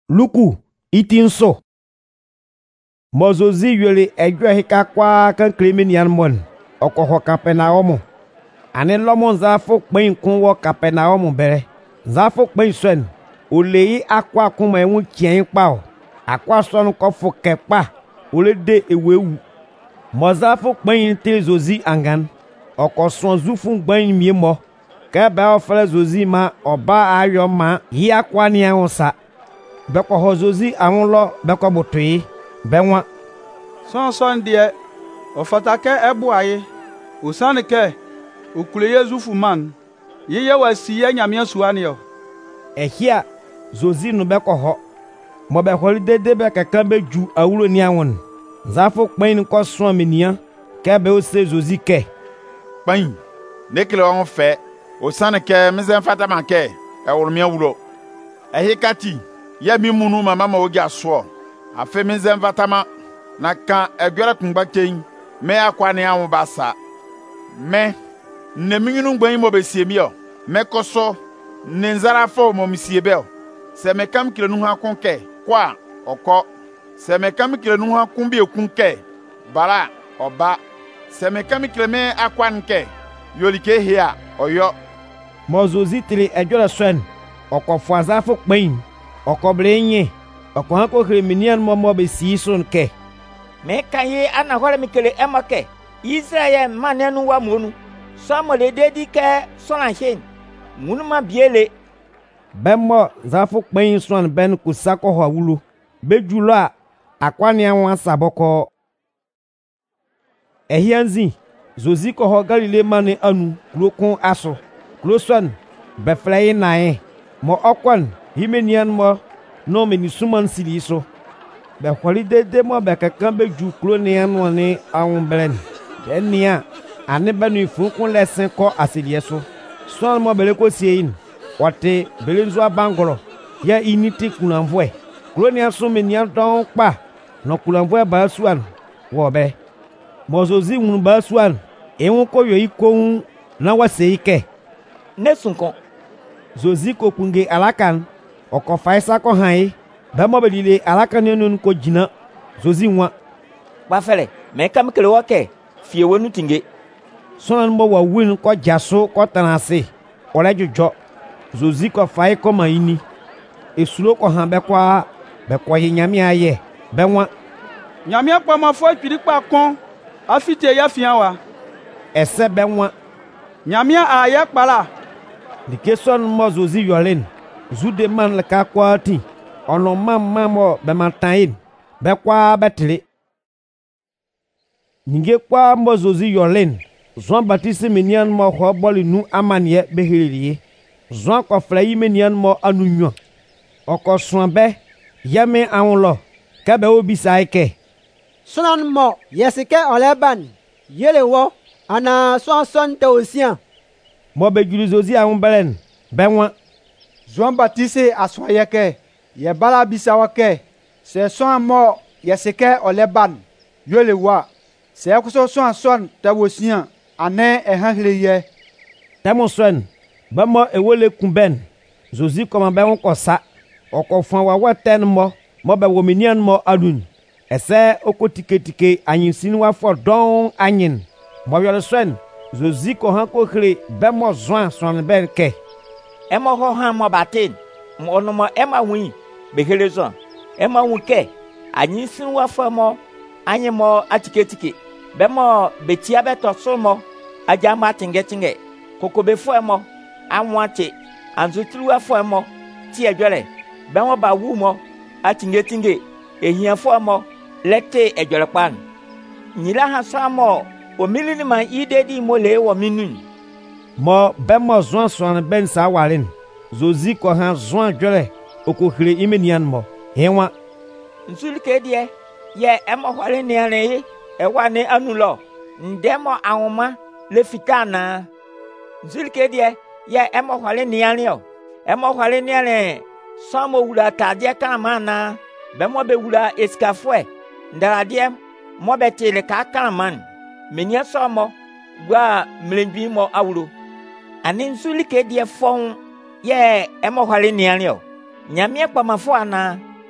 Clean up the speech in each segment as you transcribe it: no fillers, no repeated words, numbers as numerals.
Luku itinso. Mozozi yole edwa hika kwa kan klemenian mon. Okoho Kapernaum. Ane lomon zafo kpen kun wo Kapernaum bere. Zafo kpen swen. Oleyi akwa kuma enwu kien pa. Akwa son ko fo kepa. Ole de ewewu. Mozafo kpen te zozi angan. Oko son zufun gban mie mo. Kebe ofele zozi ma oba ayo ma yi akwa ni ansa. Beko hozozi awon beko botui benwa son die ofatake ebu aye osanike okule yezufu man yeye wasiye nyamia suanio ehia zozi no beko ho mo be holide be kaka be ju awuro ni awon zafo kpen ko so amenia ke be o se zozi ke pan nekele won fe osanike mizen fatama ke ewurumia wuro ehikati ya mi munu mama ma wogi aso afe mi zem vatama na kan egwere kungba ken me akwa ne anwo basa me ne minyunu gban mo besie mi o me koso ne nzara fo mo misie be o se me kam kile nu ha konke kwa oko se me kam kile nu ha kun bi ekunke bara oba se me kam kile me akwa nke yolike hia oyo mozozi tili egwere swen okofo azafo kpen okoblenye okohanko kreminian momo be siison ke me kaye ana hore mikele emake Israel manenu wa monu somo le dedi ke solanchen munuma biele bemmo zafo kpen son ben kusako hawulu bejula akwani anwa saboko ehianzi zoziko ho galile mane anu klokon aso kloson beflay nae mo okwan himenian mo no meni suman sili so be holide de mo be kankan be ju klonian no ni awon belen enia ane banu fun lesen ko asilie so son mo bele ko siein wote belenzo abangoro ya initi kunanvoe klonian so menian don pa no kunanvoe ba suan wo be mozozi wun ba suan enwo ko yo iko na waseike nesunkon zozi ko kunge alakan oko faisa ko han ba mo belile alakan nenu ko jina zozi nwa ba fele me kam kele woke fie wonu tinge sonan mo wa win ko jaso ko tanase ole jojo zozi ko fai ko maini esulo ko han be kwa nyame aye be nwa nyame pa ma fo twiri pa kon afite ya fian wa ese be nwa nyame aye kpala dikeson mo zozi yolen zude man le ka kwati ono mammo be matain be kwa betli ninge kwa mo zozi yolen Jean Baptiste menian mo ho boli nu amanie be hilili Jean ko flayi menian mo anunyo oko soanbe yame anlo ka be obisa ike sonan mo yesike oleban yele wo ana son te osien mo be juli zozi awon belen benwa Jean Baptiste asoyeke ye bala bisawake se son mo yesike oleban yele wa se akuso son te osien ane ehanhleye Tamonson bamo ewole kumben zozi koma be won kosa okofan wa waten mo be wominian mo adun ese okotiketike anyinsini wa fo don anyin mo yole swen zozi ko han ko kre be mo zwan son ben ke emo ho han mo batin mo no mo ema wi be helezon ema wu ke anyinsin wa fo mo anyi mo atiketike be mo betia beto so mo aja ma tinge koko be fo mo anwate anzutru wa fo mo ti ejore be mo ba wu mo atinge ehia fo mo lete ejore pan nyila ha so mo o milini man idedi mo le wo minun mo be mo zwan son ben sa waren zozi ko han zwan jore okohire imenian mo henwa nsulike die ye emo hwale ne ane ewa ne anulo ndemo awoma le fitana nsulike die ye emo hwale ne ane o emo hwale ne ane samo wula tadie kanamana be mo be wula eskafwe ndaradie mo be tele ka kanaman menia somo gwa mlenbi mo awuro ani nsulike die fon ye emo hwale ne ane o nyame kpamafo ana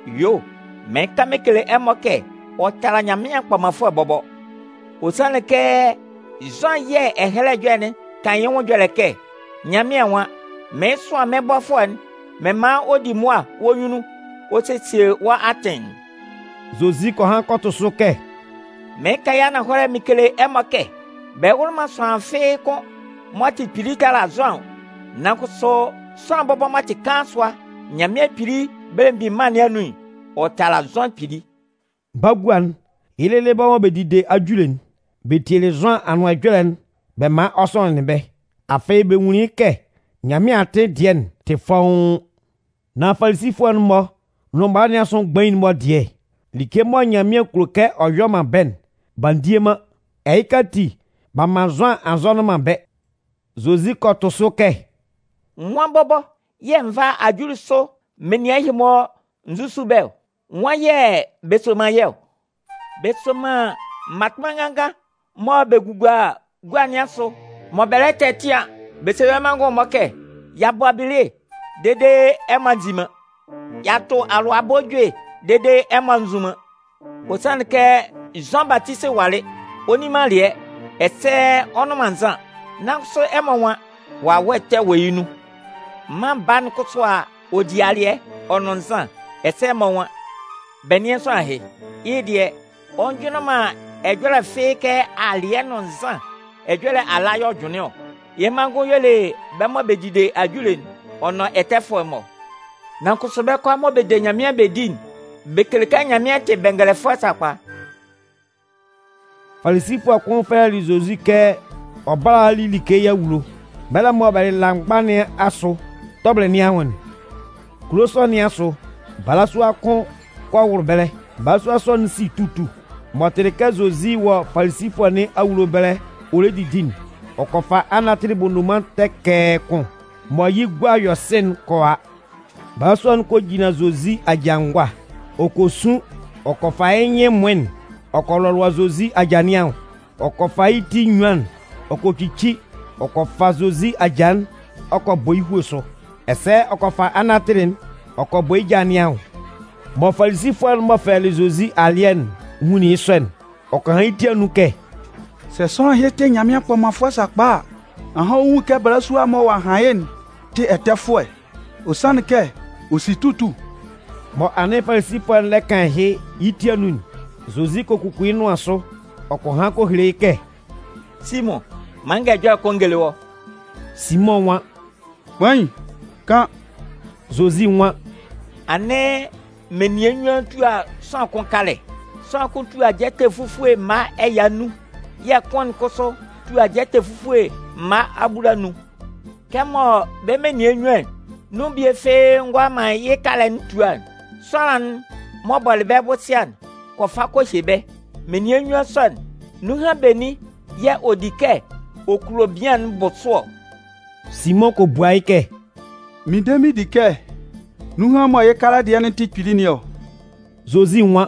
yo me ka me kele emoke o tara nyame akpamafo bobo o sane ke zon ye ehele dwene kan ye wodwele ke nyame anwa me so a me bofo an me ma odi mu a woyunu o tetie wa aten Zozi ko han koto so ke me ka ya na hore mi kele emoke be wurma so anfe ko moti pirika la zon na ko so bobo mati kanswa nyame piri bembi mane anu o tala zon piri Bagwan ilele ba won be dide ajulen be tiele zon anu ajulen be ma oson ne be afa be wuni ke nyame ate dien te fon na falsifo an mo no ba ne ason gban mo die like mo nyame kuroke oyoma ben bandiema eikati ba mazon azon ma be Zozi koto so ke nwa bobo ye mva ajuru so meni ahimo nzusu bel nwa ye besoma ye besoma matmanganga mo begugwa gwanya so mo bele tetia besewe mango moke ya boabile dede emanzima ya to alo abodwe dede emanzuma osan ke Jean Baptiste wale onima lie ese onomanza na so emonwa wa wete weinu man ban ko so a odiare ononsan ese emonwa benien so ahe idie onjuno ma ejwere feke alie nonsan ejwere alayo dwune ye mango yele be mo bedide ajulen ono etefo mo na ko so be ko mo bede nyame bedin bekeleka nyame te bengele forsa kwa Falsifo akon fa Zozi ke obala lili ke ya wulo bela mo bale langbane aso toble ni awon kloso ni aso bala so akon kwa wurbele baso aso nsi tutu motereka Zozi wo falsifo ni awulo bele oledi din okofa anatri bonuman teke kon mo yigwa yosen koa baso an ko jina Zozi ajangwa okosun okofa enye mwen okololwa Zozi ajanian okofa iti nwan okochichi okofa Zozi ajan okoboy huso ese okofa anatrin okoboy janian mo falsifo mo fele Zozi alien huni swen okohan iti anuke se son yete nyame akpamafo sakpa aha wu ke brasu amo wa hayen te etefo osan ke ositutu mo ane falsifo le kan he iti anun Zozi ko kukuinu aso okohan ko hireke Simon manga jo kongele wo Simon wa wan ka Zozi wa ane menienwa tu a son konkale son kon tu a jete fufue ma eyanu ye kon koso tu a jete fufue ma aburanu kemo be menienwa no bi efe ngwa ma ye kale ntua son mobile be botian ko fa ko hebe menienwa son nu ha beni ye odike okurobian botso Simon ko buaike mi demi dike nu ha mo ye kala de ne tikpili ni o Zozi wa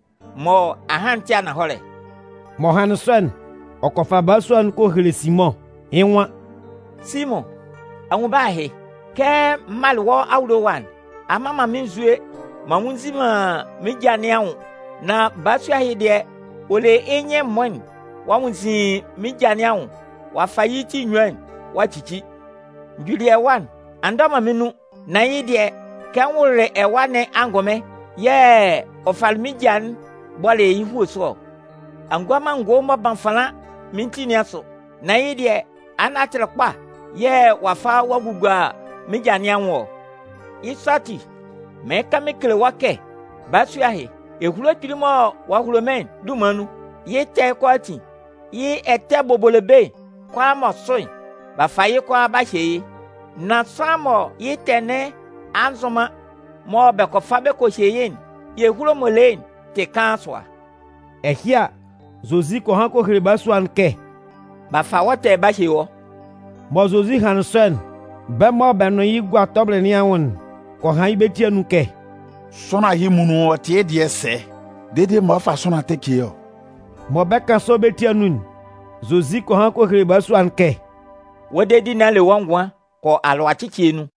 mo ahantia na hole mo hanson okofa baso ko hire Simon enwa Simon anwuba he ke malwo awdo wan amama minzue mawunzima mijane anwu na baso ahe de ole enye mon wawunzi mijane anwu wafayiti nwan wachichi Julie wan andama minu na yide kenwure ewane angome ye ofalmijan bole yihu so angwama ngoma banfala mintini aso na yide anatlekpa ye wafa wagugwa mijani anwo isati meka mekele wake basu yahe ehulo tilimo wahulomen dumanu ye te kwati ye ete bobolebe kwa mosoi bafaye kwa bashe na samo ye tene anzoma mo be ko fabe ko sheyen ye hulo molen te kanswa ehia Zozi ko han ko hire baso anke bafa wote bashe wo mo Zozi hanson be mo be no yigwa toble ni awon ko han ibeti anuke sona himunu otie de se dede mo fa sona tekio mo be kan so beti anun Zozi ko han ko hire baso anke wode di na le wangwa ko alo achichi enu